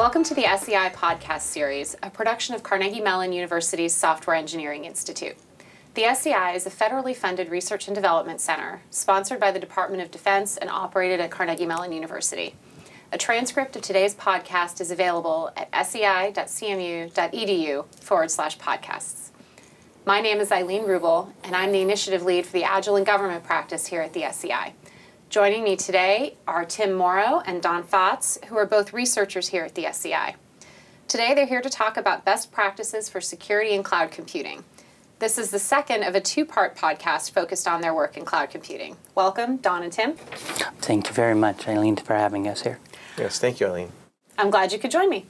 Welcome to the SEI podcast series, a production of Carnegie Mellon University's Software Engineering Institute. The SEI is a federally funded research and development center sponsored by the Department of Defense and operated at Carnegie Mellon University. A transcript of today's podcast is available at sei.cmu.edu/podcasts. My name is Eileen Rubel, and I'm the initiative lead for the Agile in Government practice here at the SEI. Joining me today are Tim Morrow and Don Fotz, who are both researchers here at the SEI. Today they're here to talk about best practices for security and cloud computing. This is the second of a two-part podcast focused on their work in cloud computing. Welcome, Don and Tim. Thank you very much, Eileen, for having us here. Yes, thank you, Eileen. I'm glad you could join me.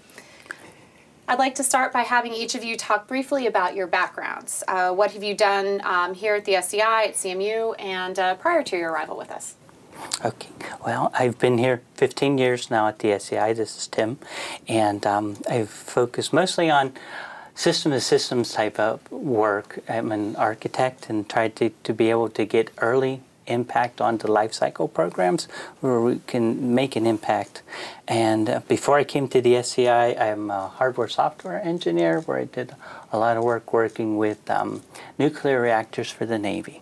I'd like to start by having each of you talk briefly about your backgrounds. What have you done here at the SEI, at CMU, and prior to your arrival with us? Okay, well, I've been here 15 years now at the SEI. This is Tim, and I've focused mostly on system-to-systems type of work. I'm an architect and tried to be able to get early impact onto lifecycle programs where we can make an impact. And before I came to the SEI, I'm a hardware-software engineer where I did a lot of work working with nuclear reactors for the Navy.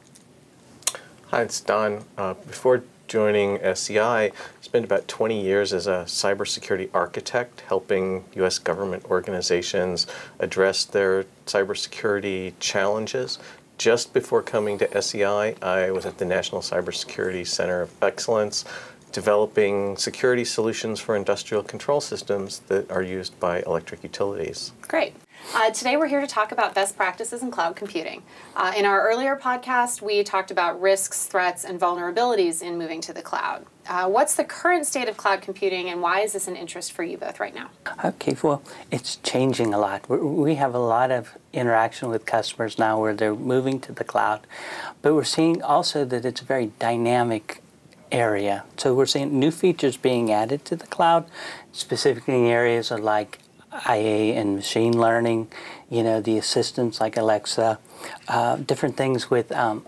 Hi, it's Don. Before joining SEI, I spent about 20 years as a cybersecurity architect, helping U.S. government organizations address their cybersecurity challenges. Just before coming to SEI, I was at the National Cybersecurity Center of Excellence, developing security solutions for industrial control systems that are used by electric utilities. Great. Today we're here to talk about best practices in cloud computing. In our earlier podcast, we talked about risks, threats, and vulnerabilities in moving to the cloud. What's the current state of cloud computing, and why is this an interest for you both right now? Okay, well, it's changing a lot. We have a lot of interaction with customers now where they're moving to the cloud, but we're seeing also that it's a very dynamic area. So we're seeing new features being added to the cloud, specifically in areas like IA and machine learning, the assistants like Alexa, different things with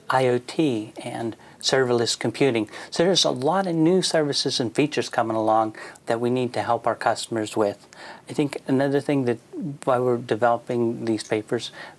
IoT and serverless computing. So there's a lot of new services and features coming along that we need to help our customers with. I think another thing that why we're developing this paper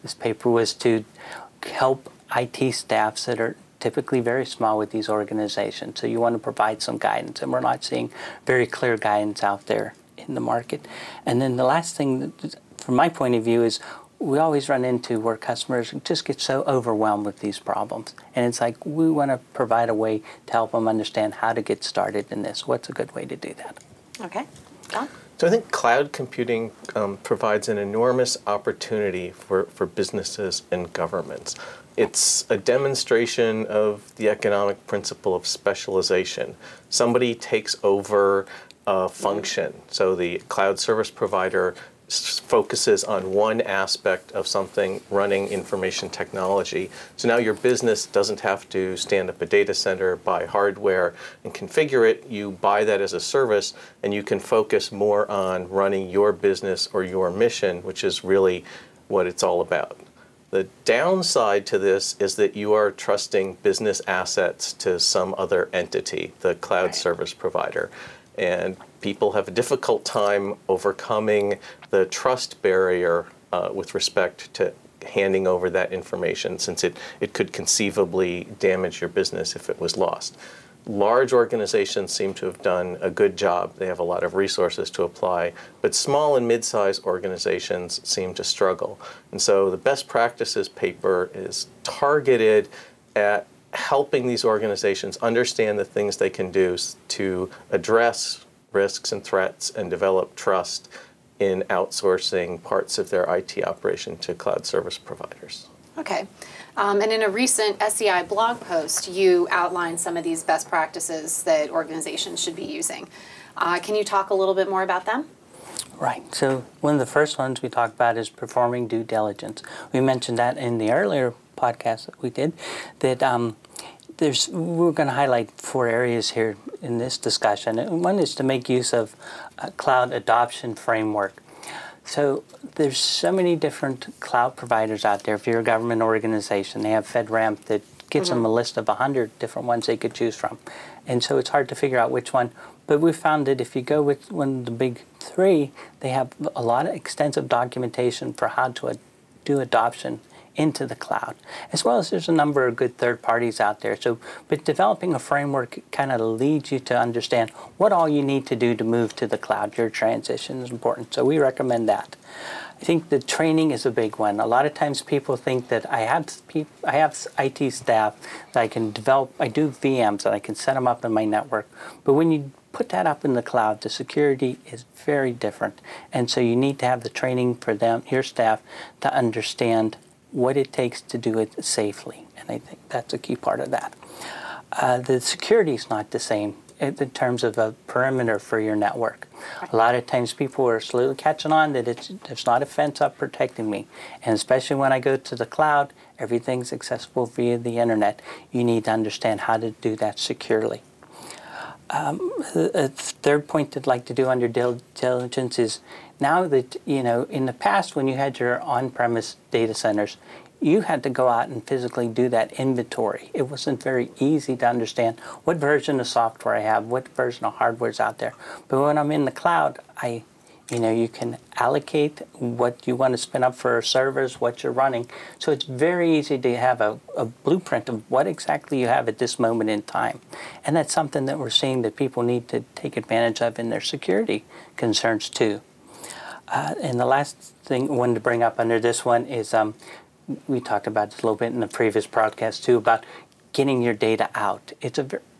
was to help IT staffs that are typically very small with these organizations. So you want to provide some guidance, and we're not seeing very clear guidance out there in the market. And then the last thing, from my point of view, is we always run into where customers just get so overwhelmed with these problems. And it's like we want to provide a way to help them understand how to get started in this. What's a good way to do that? Okay. Don? So I think cloud computing provides an enormous opportunity for businesses and governments. It's a demonstration of the economic principle of specialization. Somebody takes over a function. So the cloud service provider focuses on one aspect of something running information technology. So now your business doesn't have to stand up a data center, buy hardware, and configure it. You buy that as a service, and you can focus more on running your business or your mission, which is really what it's all about. The downside to this is that you are trusting business assets to some other entity, the cloud service provider. And people have a difficult time overcoming the trust barrier with respect to handing over that information, since it could conceivably damage your business if it was lost. Large organizations seem to have done a good job. They have a lot of resources to apply, but small and mid-sized organizations seem to struggle. And so the best practices paper is targeted at helping these organizations understand the things they can do to address risks and threats and develop trust in outsourcing parts of their IT operation to cloud service providers. Okay. And in a recent SEI blog post, you outlined some of these best practices that organizations should be using. Can you talk a little bit more about them? Right. So one of the first ones we talked about is performing due diligence. We mentioned that in the earlier podcast that we did, that we're going to highlight 4 areas here in this discussion. And one is to make use of a cloud adoption framework. So there's so many different cloud providers out there. If you're a government organization, they have FedRAMP that gives them a list of 100 different ones they could choose from. And so it's hard to figure out which one. But we found that if you go with one of the big three, they have a lot of extensive documentation for how to do adoption into the cloud, as well as there's a number of good third parties out there. So, but developing a framework kind of leads you to understand what all you need to do to move to the cloud. Your transition is important. So we recommend that. I think the training is a big one. A lot of times people think that I have IT staff that I can develop, I do VMs and I can set them up in my network. But when you put that up in the cloud, the security is very different. And so you need to have the training for them, your staff, to understand what it takes to do it safely. And I think that's a key part of that. The security is not the same in terms of a perimeter for your network. A lot of times people are slowly catching on that there's not a fence up protecting me. And especially when I go to the cloud, everything's accessible via the internet. You need to understand how to do that securely. A third point I'd like to do under diligence is now that, in the past when you had your on-premise data centers, you had to go out and physically do that inventory. It wasn't very easy to understand what version of software I have, what version of hardware is out there. But when I'm in the cloud, you can allocate what you want to spin up for servers, what you're running. So it's very easy to have a blueprint of what exactly you have at this moment in time. And that's something that we're seeing that people need to take advantage of in their security concerns too. And the last thing I wanted to bring up under this one is we talked about this a little bit in the previous broadcast too, about getting your data out. It's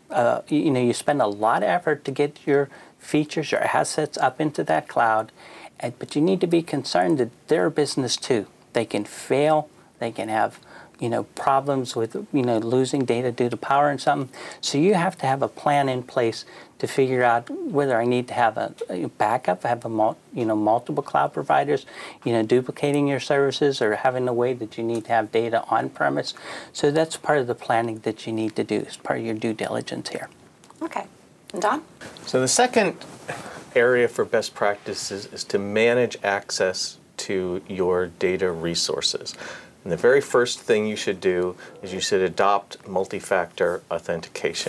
you spend a lot of effort to get your features, your assets up into that cloud, but you need to be concerned that they're a business too. They can fail, they can have problems with losing data due to power and something. So you have to have a plan in place to figure out whether I need to have a backup, have multiple cloud providers, duplicating your services, or having a way that you need to have data on premise. So that's part of the planning that you need to do as part of your due diligence here. Okay. And Don? So the second area for best practices is to manage access to your data resources. And the very first thing you should do is you should adopt multi-factor authentication.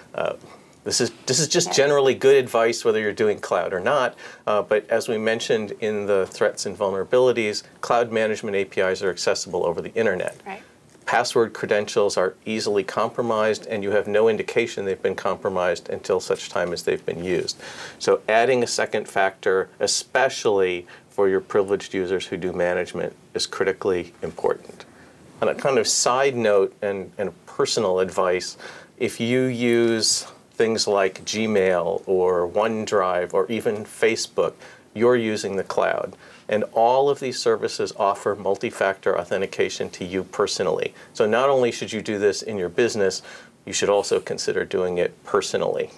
This is just generally good advice whether you're doing cloud or not, but as we mentioned in the threats and vulnerabilities, cloud management APIs are accessible over the internet. Right. Password credentials are easily compromised, and you have no indication they've been compromised until such time as they've been used. So adding a second factor, especially for your privileged users who do management, is critically important. On a kind of side note and personal advice, if you use things like Gmail or OneDrive or even Facebook, you're using the cloud. And all of these services offer multi-factor authentication to you personally. So not only should you do this in your business, you should also consider doing it personally.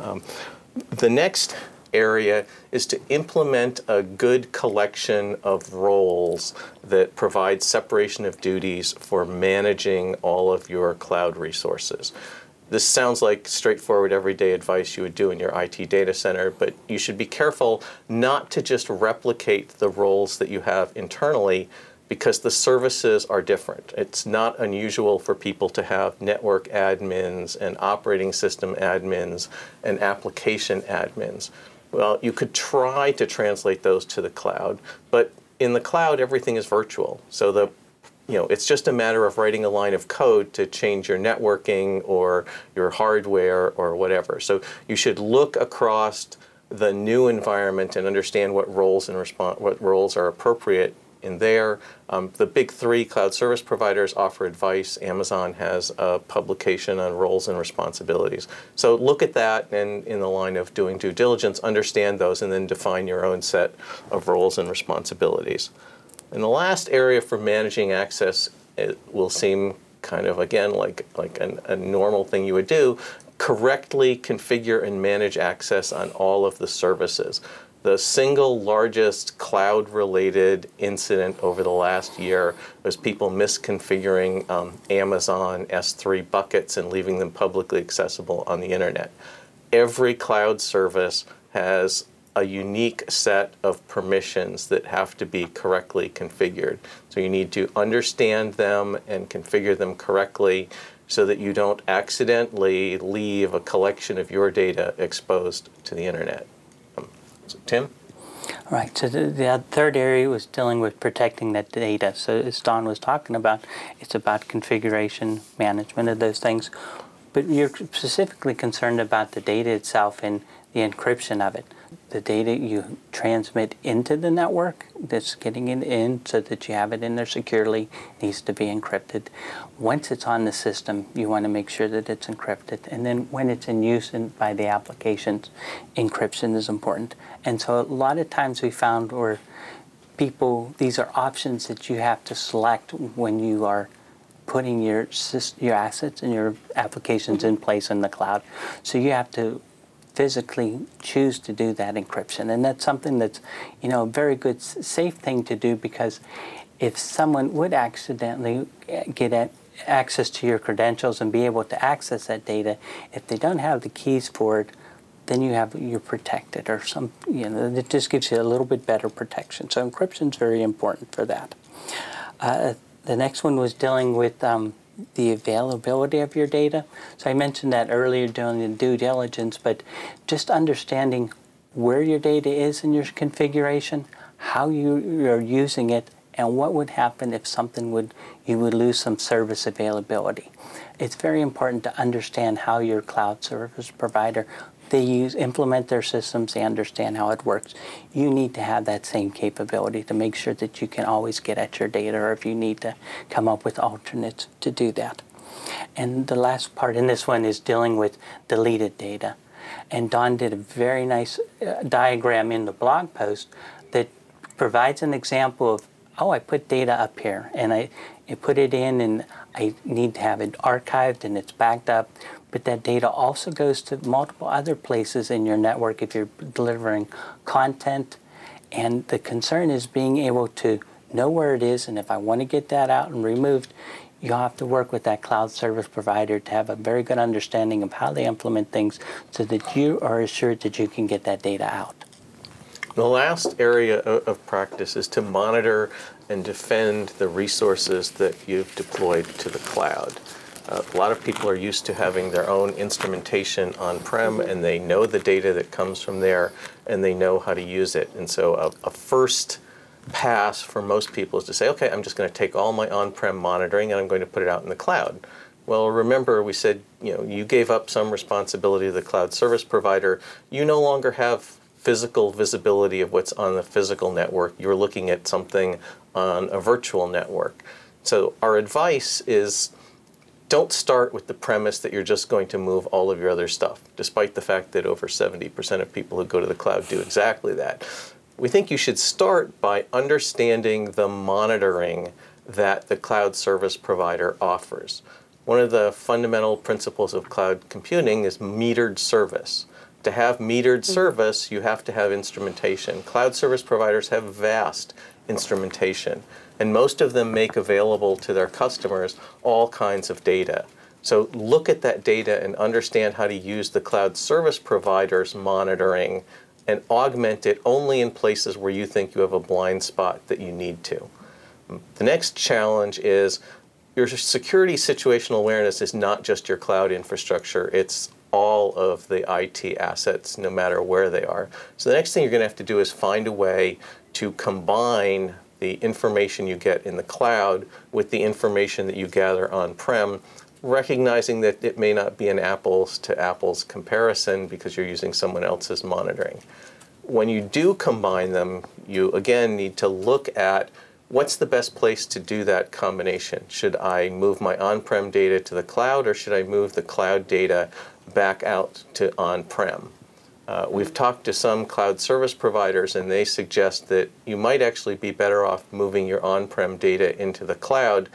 The next area is to implement a good collection of roles that provide separation of duties for managing all of your cloud resources. This sounds like straightforward everyday advice you would do in your IT data center, but you should be careful not to just replicate the roles that you have internally, because the services are different. It's not unusual for people to have network admins and operating system admins and application admins. Well, you could try to translate those to the cloud, but in the cloud, everything is virtual. So it's just a matter of writing a line of code to change your networking or your hardware or whatever. So you should look across the new environment and understand what roles are appropriate in there. The big three cloud service providers offer advice. Amazon has a publication on roles and responsibilities. So look at that, and in the line of doing due diligence, understand those and then define your own set of roles and responsibilities. And the last area for managing access, it will seem kind of, again, like a normal thing you would do, correctly configure and manage access on all of the services. The single largest cloud-related incident over the last year was people misconfiguring Amazon S3 buckets and leaving them publicly accessible on the internet. Every cloud service has a unique set of permissions that have to be correctly configured. So you need to understand them and configure them correctly. so that you don't accidentally leave a collection of your data exposed to the internet. So Tim? Right. So the third area was dealing with protecting that data. So as Don was talking about, it's about configuration, management of those things. But you're specifically concerned about the data itself and the encryption of it. The data you transmit into the network that's getting it in so that you have it in there securely needs to be encrypted. Once it's on the system, you want to make sure that it's encrypted. And then when it's in use by the applications, encryption is important. And so a lot of times we found where these are options that you have to select when you are putting your assets and your applications in place in the cloud. So you have to physically choose to do that encryption. And that's something that's, a very good, safe thing to do, because if someone would accidentally get access to your credentials and be able to access that data, if they don't have the keys for it, then you're protected, or it just gives you a little bit better protection. So encryption is very important for that. The next one was dealing with the availability of your data. So I mentioned that earlier during the due diligence, but just understanding where your data is in your configuration, how you are using it, and what would happen if you would lose some service availability. It's very important to understand how your cloud service provider, they implement their systems, they understand how it works. You need to have that same capability to make sure that you can always get at your data, or if you need to come up with alternates to do that. And the last part in this one is dealing with deleted data. And Don did a very nice diagram in the blog post that provides an example of, I put data up here, and I put it in, and I need to have it archived and it's backed up. But that data also goes to multiple other places in your network if you're delivering content. And the concern is being able to know where it is, and if I want to get that out and removed, you'll have to work with that cloud service provider to have a very good understanding of how they implement things so that you are assured that you can get that data out. The last area of practice is to monitor and defend the resources that you've deployed to the cloud. A lot of people are used to having their own instrumentation on-prem, and they know the data that comes from there, and they know how to use it. And so a first pass for most people is to say, okay, I'm just going to take all my on-prem monitoring and I'm going to put it out in the cloud. Well, remember we said, you gave up some responsibility to the cloud service provider. You no longer have physical visibility of what's on the physical network. You're looking at something on a virtual network. So our advice is, don't start with the premise that you're just going to move all of your other stuff, despite the fact that over 70% of people who go to the cloud do exactly that. We think you should start by understanding the monitoring that the cloud service provider offers. One of the fundamental principles of cloud computing is metered service. To have metered service, you have to have instrumentation. Cloud service providers have vast instrumentation, and most of them make available to their customers all kinds of data. So look at that data and understand how to use the cloud service provider's monitoring and augment it only in places where you think you have a blind spot that you need to. The next challenge is your security situational awareness is not just your cloud infrastructure, it's all of the IT assets, no matter where they are. So the next thing you're going to have to do is find a way to combine the information you get in the cloud with the information that you gather on-prem, recognizing that it may not be an apples to apples comparison because you're using someone else's monitoring. When you do combine them, you again need to look at what's the best place to do that combination. Should I move my on-prem data to the cloud, or should I move the cloud data back out to on-prem? We've talked to some cloud service providers, and they suggest that you might actually be better off moving your on-prem data into the cloud.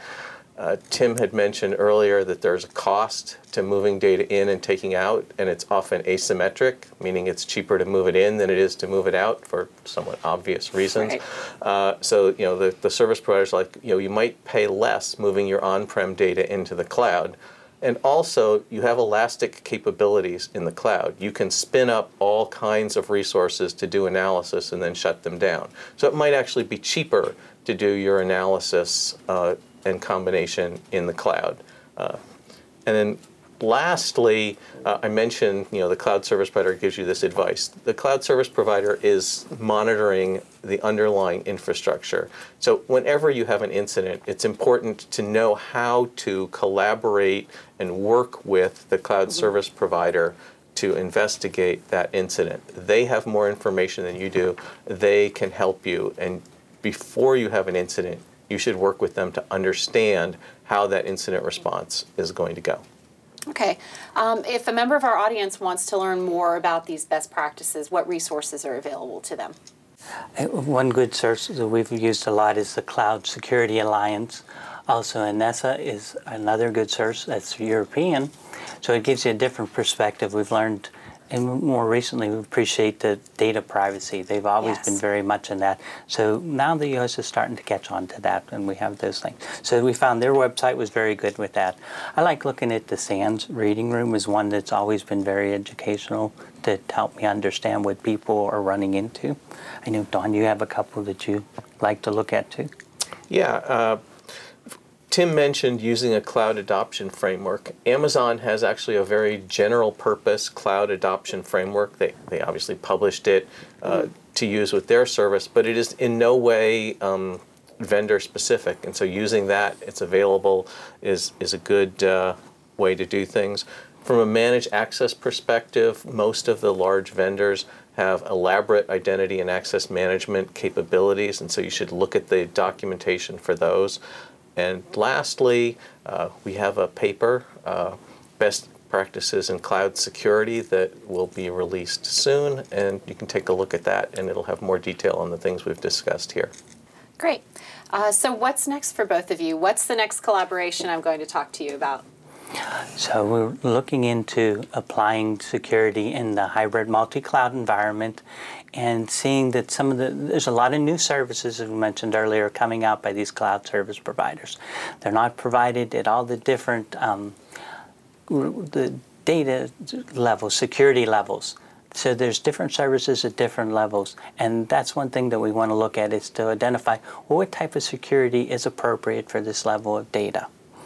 Tim had mentioned earlier that there's a cost to moving data in and taking out, and it's often asymmetric, meaning it's cheaper to move it in than it is to move it out for somewhat obvious reasons. Right. So the service providers you might pay less moving your on-prem data into the cloud. And also, you have elastic capabilities in the cloud. You can spin up all kinds of resources to do analysis and then shut them down. So it might actually be cheaper to do your analysis and combination in the cloud. And And then lastly, I mentioned, the cloud service provider gives you this advice. The cloud service provider is monitoring the underlying infrastructure. So whenever you have an incident, it's important to know how to collaborate and work with the cloud service provider to investigate that incident. They have more information than you do. They can help you. And before you have an incident, you should work with them to understand how that incident response is going to go. Okay. If a member of our audience wants to learn more about these best practices, what resources are available to them? One good source that we've used a lot is the Cloud Security Alliance. Also, ANESA is another good source that's European, so it gives you a different perspective. We've learned, and more recently, we appreciate the data privacy. They've always been very much in that. So now the U.S. is starting to catch on to that, and we have those things. So we found their website was very good with that. I like looking at the SANS Reading Room is one that's always been very educational to help me understand what people are running into. I know, Don, you have a couple that you like to look at too. Yeah. Tim mentioned using a cloud adoption framework. Amazon has actually a very general purpose cloud adoption framework. They obviously published it to use with their service, but it is in no way vendor specific. And so using that, it's available, is a good way to do things. From a managed access perspective, most of the large vendors have elaborate identity and access management capabilities, and so you should look at the documentation for those. And lastly, we have a paper, Best Practices in Cloud Security, that will be released soon, and you can take a look at that, and it'll have more detail on the things we've discussed here. Great. So what's next for both of you? What's the next collaboration I'm going to talk to you about? So we're looking into applying security in the hybrid multi-cloud environment and seeing that there's a lot of new services, as we mentioned earlier, coming out by these cloud service providers. They're not provided at all the different the data levels, security levels. So there's different services at different levels, and that's one thing that we want to look at, is to identify what type of security is appropriate for this level of data.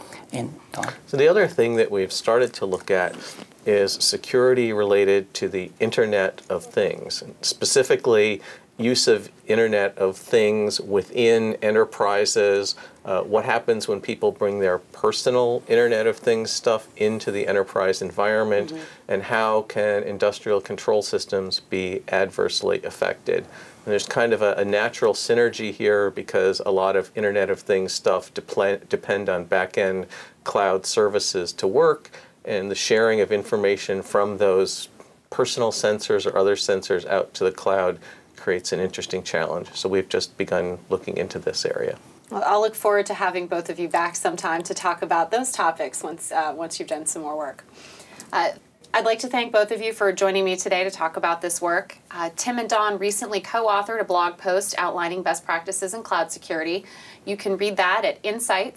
So the other thing that we've started to look at is security related to the Internet of Things, specifically use of Internet of Things within enterprises. What happens when people bring their personal Internet of Things stuff into the enterprise environment, and how can industrial control systems be adversely affected? And there's kind of a natural synergy here, because a lot of Internet of Things stuff depend on back-end cloud services to work, and the sharing of information from those personal sensors or other sensors out to the cloud creates an interesting challenge. So we've just begun looking into this area. Well, I'll look forward to having both of you back sometime to talk about those topics once you've done some more work. I'd like to thank both of you for joining me today to talk about this work. Tim and Don recently co-authored a blog post outlining best practices in cloud security. You can read that at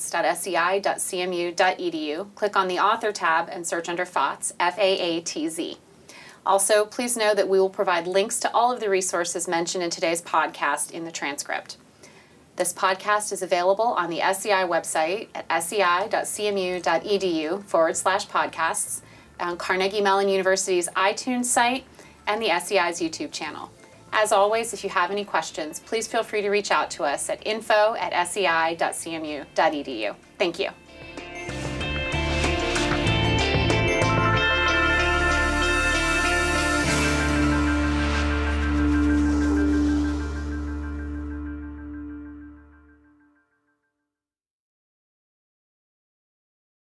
insights.sei.cmu.edu. Click on the author tab and search under FAATZ, F-A-A-T-Z. Also, please know that we will provide links to all of the resources mentioned in today's podcast in the transcript. This podcast is available on the SEI website at sei.cmu.edu/podcasts, on Carnegie Mellon University's iTunes site, and the SEI's YouTube channel. As always, if you have any questions, please feel free to reach out to us at info@sei.cmu.edu. Thank you.